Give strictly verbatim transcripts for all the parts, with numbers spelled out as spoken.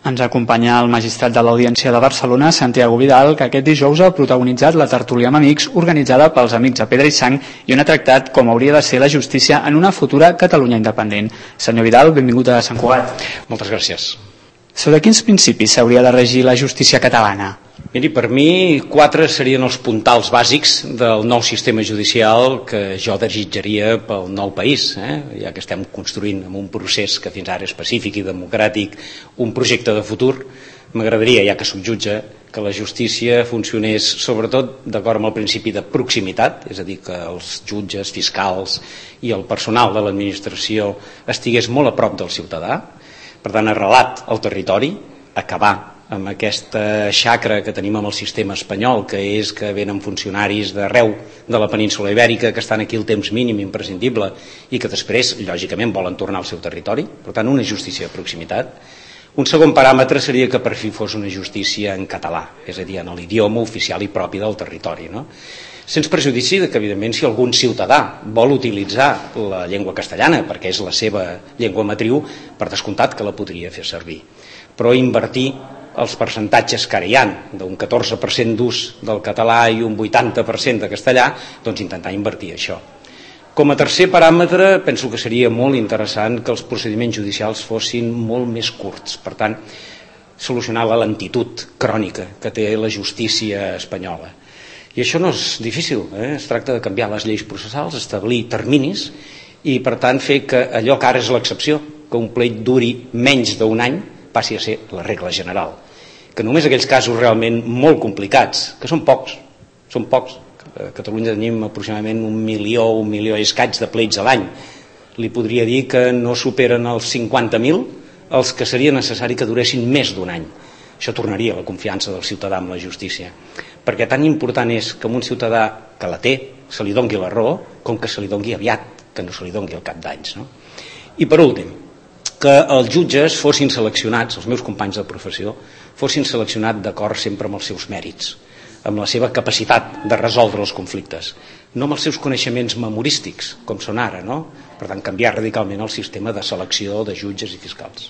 Ens acompanya el magistrat de l'Audiència de Barcelona, Santiago Vidal, que aquest dijous ha protagonitzat la tertúlia amb amics organitzada pels Amics de Pedra i Sang i on ha tractat com hauria de ser la justícia en una futura Catalunya independent. Senyor Vidal, benvingut a Sant Cugat. Moltes gràcies. Sobre quins principis s'hauria de regir la justícia catalana? Miri, per mi, quatre serien els puntals bàsics del nou sistema judicial que jo desitjaria pel nou país, eh? Ja que estem construint amb un procés que fins ara és pacífic i democràtic, un projecte de futur. M'agradaria, ja que soc jutge, que la justícia funcionés sobretot d'acord amb el principi de proximitat, és a dir, que els jutges, fiscals i el personal de l'administració estigués molt a prop del ciutadà, per tant, arrelat al territori, acabar amb aquesta xacra que tenim amb el sistema espanyol, que és que venen funcionaris d'arreu de la península ibèrica que estan aquí el temps mínim imprescindible i que després, lògicament, volen tornar al seu territori. Per tant, una justícia de proximitat. Un segon paràmetre seria que per fi fos una justícia en català, és a dir, en l'idioma oficial i propi del territori, no? Sense prejudici que, evidentment, si algun ciutadà vol utilitzar la llengua castellana, perquè és la seva llengua matriu, per descomptat que la podria fer servir. Però invertir els percentatges que ara hi ha, d'un catorze per cent d'ús del català i un vuitanta per cent de castellà, doncs intentar invertir això. Com a tercer paràmetre, penso que seria molt interessant que els procediments judicials fossin molt més curts. Per tant, solucionar la lentitud crònica que té la justícia espanyola. I això no és difícil, eh? Es tracta de canviar les lleis processals, establir terminis i, per tant, fer que allò que ara és l'excepció, que un plet duri menys d'un any, passi a ser la regla general. Que només aquells casos realment molt complicats, que són pocs, són pocs. A Catalunya tenim aproximadament un milió, un milió i escaig de plets a l'any. Li podria dir que no superen els cinquanta mil els que seria necessari que duressin més d'un any. Això tornaria la confiança del ciutadà en la justícia. Perquè tan important és que un ciutadà que la té se li dongui la raó com que se li dongui aviat, que no se li dongui al cap d'anys, no? I per últim, que els jutges fossin seleccionats, els meus companys de professió, fossin seleccionats d'acord sempre amb els seus mèrits, amb la seva capacitat de resoldre els conflictes, no amb els seus coneixements memorístics, com són ara, no? Per tant, canviar radicalment el sistema de selecció de jutges i fiscals.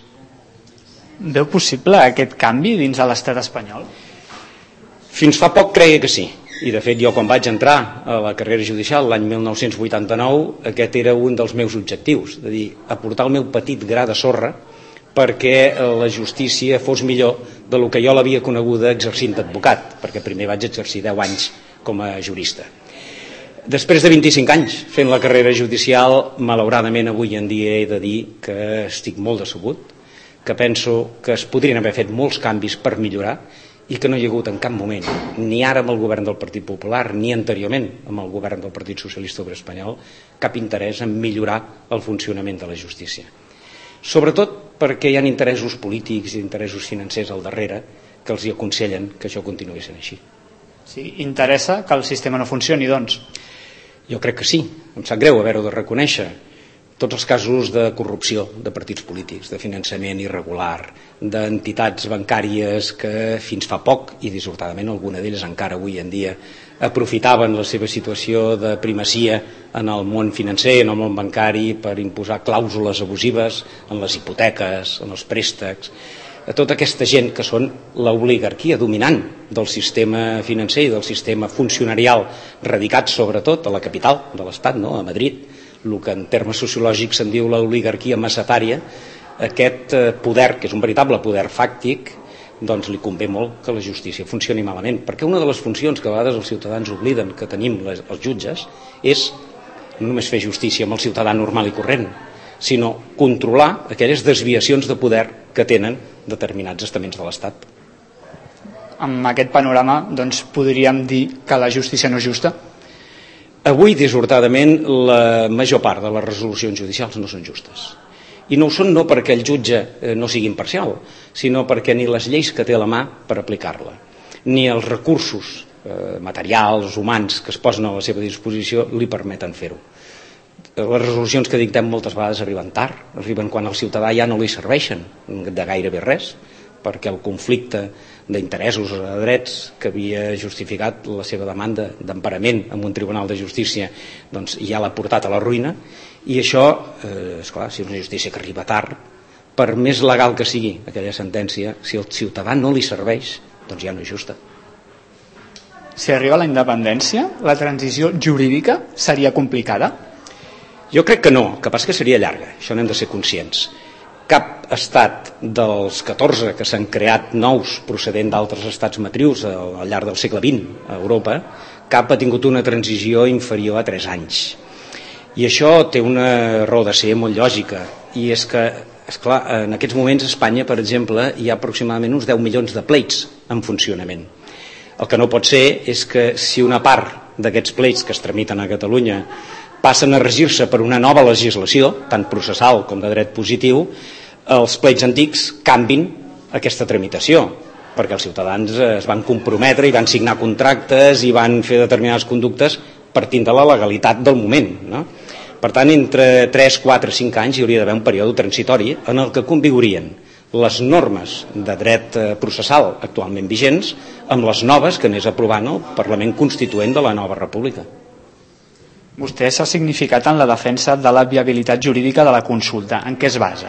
Veu possible aquest canvi dins de l'estat espanyol? Fins fa poc creia que sí. I de fet jo quan vaig entrar a la carrera judicial l'any mil nou-cents vuitanta-nou aquest era un dels meus objectius, de dir, aportar el meu petit gra de sorra perquè la justícia fos millor del que jo l'havia coneguda exercint d'advocat, perquè primer vaig exercir deu anys com a jurista. Després de vint-i-cinc anys fent la carrera judicial, malauradament avui en dia he de dir que estic molt decebut, que penso que es podrien haver fet molts canvis per millorar i que no hi ha hagut en cap moment, ni ara amb el govern del Partit Popular, ni anteriorment amb el govern del Partit Socialista Obrer Espanyol, cap interès en millorar el funcionament de la justícia. Sobretot perquè hi ha interessos polítics i interessos financers al darrere que els hi aconsellen que això continuï sent així. Sí, interessa que el sistema no funcioni, doncs? Jo crec que sí, em sap greu haver-ho de reconèixer. Tots els casos de corrupció de partits polítics, de finançament irregular, d'entitats bancàries que fins fa poc, i dissortadament alguna d'elles encara avui en dia, aprofitaven la seva situació de primacia en el món financer, en el món bancari, per imposar clàusules abusives en les hipoteques, en els préstecs, a tota aquesta gent que són l'oligarquia dominant del sistema financer i del sistema funcionarial radicat sobretot a la capital de l'Estat, no? A Madrid, el que en termes sociològics se'n diu l'oligarquia massatària, aquest poder, que és un veritable poder fàctic, doncs li convé molt que la justícia funcioni malament, perquè una de les funcions que a vegades els ciutadans obliden que tenim les, els jutges és no només fer justícia amb el ciutadà normal i corrent, sinó controlar aquelles desviacions de poder que tenen determinats estaments de l'Estat. Amb aquest panorama, doncs, podríem dir que la justícia no és justa? Avui, dissortadament, la major part de les resolucions judicials no són justes. I no ho són no perquè el jutge no sigui imparcial, sinó perquè ni les lleis que té a la mà per aplicar-la, ni els recursos eh, materials, humans, que es posen a la seva disposició li permeten fer-ho. Les resolucions que dictem moltes vegades arriben tard, arriben quan al ciutadà ja no li serveixen de gairebé res, perquè el conflicte d'interessos o de drets que havia justificat la seva demanda d'emparament en un tribunal de justícia doncs ja l'ha portat a la ruïna i això, eh, esclar, si és una justícia que arriba tard per més legal que sigui aquella sentència, si el ciutadà no li serveix, doncs ja no és justa. Si arriba la independència, la transició jurídica seria complicada? Jo crec que no, que passa que seria llarga, això n'hem de ser conscients. Cap estat dels catorze que s'han creat nous procedent d'altres estats matrius al llarg del segle vint a Europa, cap ha tingut una transició inferior a tres anys. I això té una raó de ser molt lògica, i és que, esclar, en aquests moments a Espanya, per exemple, hi ha aproximadament uns deu milions de pleits en funcionament. El que no pot ser és que si una part d'aquests pleits que es tramiten a Catalunya passen a regir-se per una nova legislació, tant processal com de dret positiu, els pleits antics canvin aquesta tramitació, perquè els ciutadans es van comprometre i van signar contractes i van fer determinades conductes partint de la legalitat del moment, no? Per tant, entre tres, quatre, cinc anys hi hauria d'haver un període transitori en el que convigorien les normes de dret processal actualment vigents amb les noves que anés aprovant el Parlament Constituent de la nova República. Vostè s'ha significat en la defensa de la viabilitat jurídica de la consulta. En què es basa?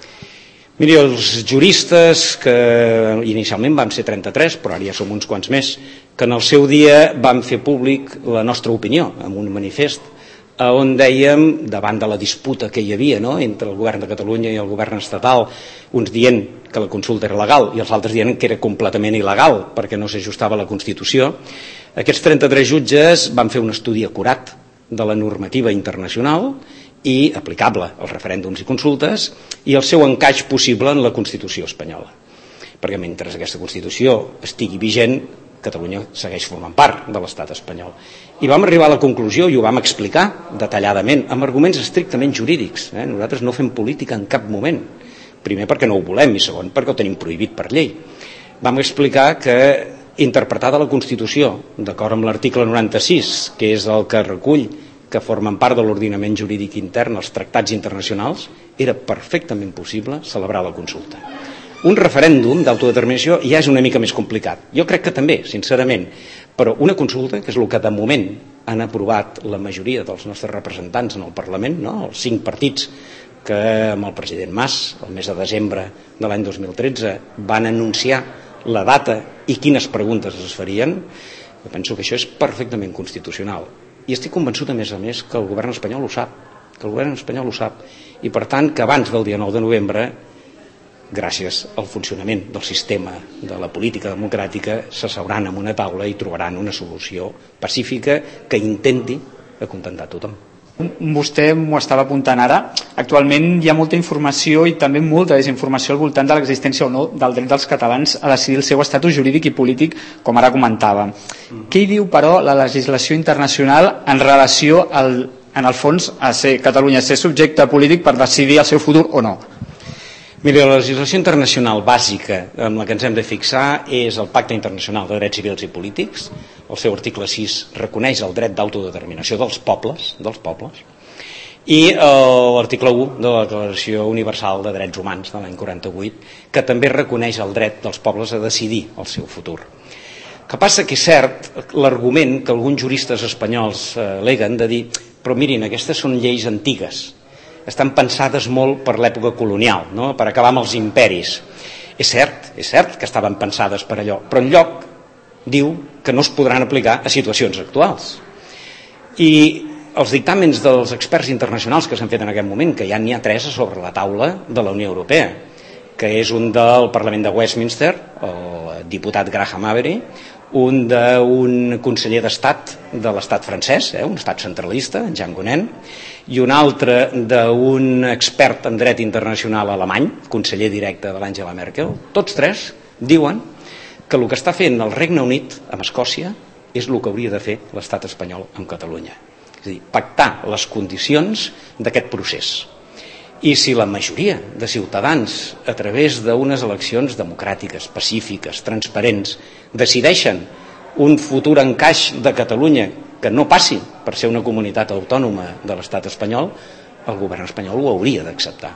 Miri, els juristes, que inicialment vam ser trenta-tres, però ara ja som uns quants més, que en el seu dia vam fer públic la nostra opinió amb un manifest on dèiem, davant de la disputa que hi havia, no?, entre el govern de Catalunya i el govern estatal, uns dient que la consulta era legal i els altres dient que era completament il·legal perquè no s'ajustava a la Constitució, aquests trenta-tres jutges van fer un estudi acurat de la normativa internacional i aplicable als referèndums i consultes i el seu encaix possible en la Constitució espanyola. Perquè mentre aquesta Constitució estigui vigent, Catalunya segueix formant part de l'estat espanyol. I vam arribar a la conclusió, i ho vam explicar detalladament, amb arguments estrictament jurídics. Eh? Nosaltres no fem política en cap moment. Primer perquè no ho volem i segon perquè ho tenim prohibit per llei. Vam explicar que interpretada la Constitució, d'acord amb l'article noranta-sis, que és el que recull que formen part de l'ordenament jurídic intern els tractats internacionals, era perfectament possible celebrar la consulta. Un referèndum d'autodeterminació ja és una mica més complicat. Jo crec que també, sincerament, però una consulta, que és el que de moment han aprovat la majoria dels nostres representants en el Parlament, no? Els cinc partits que amb el president Mas, el mes de desembre de l'any dos mil tretze, van anunciar la data i quines preguntes es farien, jo penso que això és perfectament constitucional. I estic convençut, a més a més, que el govern espanyol ho sap, que el govern espanyol ho sap, i per tant que abans del dia nou de novembre, gràcies al funcionament del sistema de la política democràtica, s'asseuran en una taula i trobaran una solució pacífica que intenti acontentar tothom. Vostè m'ho estava apuntant ara. Actualment hi ha molta informació i també molta desinformació al voltant de l'existència o no del dret dels catalans a decidir el seu estatus jurídic i polític, com ara comentava. Què hi diu, però, la legislació internacional en relació, al, en el fons, a ser Catalunya ser subjecte polític per decidir el seu futur o no? Mira, la legislació internacional bàsica amb la que ens hem de fixar és el Pacte Internacional de Drets Civils i Polítics. El seu article sis reconeix el dret d'autodeterminació dels pobles, dels pobles, i l'article u de la Declaració Universal de Drets Humans de l'any quaranta-vuit, que també reconeix el dret dels pobles a decidir el seu futur. El que passa que és cert l'argument que alguns juristes espanyols aleguen de dir, però mirin, aquestes són lleis antigues, estan pensades molt per l'època colonial, no? Per acabar amb els imperis. És cert, és cert que estaven pensades per allò, però enlloc diu que no es podran aplicar a situacions actuals. I els dictàmens dels experts internacionals que s'han fet en aquest moment, que ja n'hi ha tres sobre la taula de la Unió Europea, que és un del Parlament de Westminster, el diputat Graham Avery, un d'un conseller d'estat de l'estat francès, eh, un estat centralista, en Jean Gonin, i un altre d'un expert en dret internacional alemany, conseller directe de l'Angela Merkel. Tots tres diuen que el que està fent el Regne Unit amb Escòcia és el que hauria de fer l'estat espanyol amb Catalunya. És a dir, pactar les condicions d'aquest procés. I si la majoria de ciutadans, a través d'unes eleccions democràtiques, pacífiques, transparents, decideixen un futur encaix de Catalunya que no passi per ser una comunitat autònoma de l'estat espanyol, el govern espanyol ho hauria d'acceptar.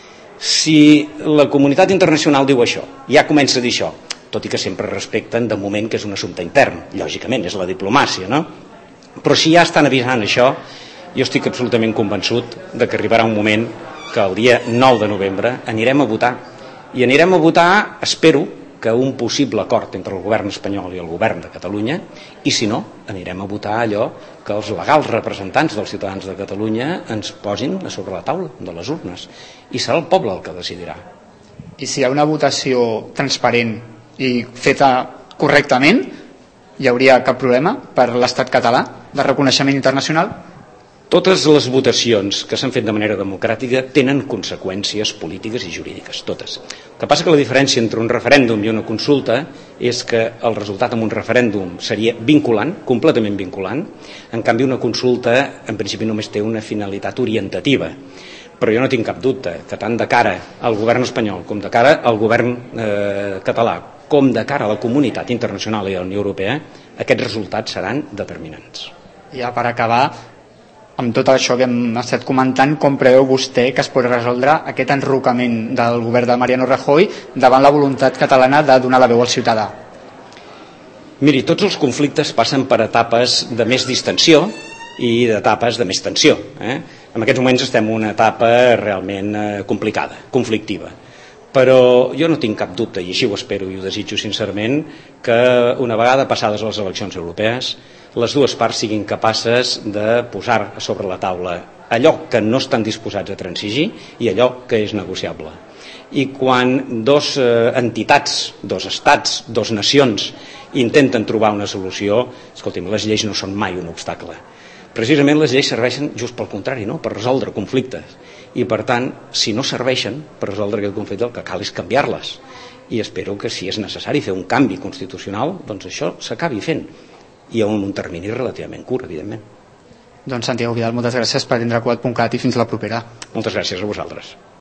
Si la comunitat internacional diu això, ja comença a dir això, tot i que sempre respecten de moment que és un assumpte intern, lògicament, és la diplomàcia, no? Però si ja estan avisant això, jo estic absolutament convençut de que arribarà un moment que el dia nou de novembre anirem a votar, i anirem a votar, espero, que un possible acord entre el govern espanyol i el govern de Catalunya, i si no, anirem a votar allò que els legals representants dels ciutadans de Catalunya ens posin a sobre la taula de les urnes, i serà el poble el que decidirà. I si hi ha una votació transparent i feta correctament, hi hauria cap problema per l'estat català de reconeixement internacional? Totes les votacions que s'han fet de manera democràtica tenen conseqüències polítiques i jurídiques, totes. El que passa que la diferència entre un referèndum i una consulta és que el resultat en un referèndum seria vinculant, completament vinculant, en canvi una consulta en principi només té una finalitat orientativa. Però jo no tinc cap dubte que tant de cara al govern espanyol com de cara al govern eh, català com de cara a la comunitat internacional i a la Unió Europea, aquests resultats seran determinants. Ja per acabar, amb tot això que hem estat comentant, com preveu vostè que es pot resoldre aquest enrocament del govern de Mariano Rajoy davant la voluntat catalana de donar la veu al ciutadà? Miri, tots els conflictes passen per etapes de més distensió i d'etapes de més tensió. Eh? En aquests moments estem en una etapa realment eh, complicada, conflictiva. Però jo no tinc cap dubte, i així ho espero i ho desitjo sincerament, que una vegada passades les eleccions europees, les dues parts siguin capaces de posar sobre la taula allò que no estan disposats a transigir i allò que és negociable. I quan dos eh, entitats, dos estats, dos nacions intenten trobar una solució, escolti'm, les lleis no són mai un obstacle. Precisament les lleis serveixen just pel contrari, no? Per resoldre conflictes. I per tant, si no serveixen per resoldre aquest conflicte, el que cal és canviar-les. I espero que si és necessari fer un canvi constitucional, doncs això s'acabi fent. I en un termini relativament curt, evidentment. Doncs Santiago Vidal, moltes gràcies per atendre quad punt cat i fins la propera. Moltes gràcies a vosaltres.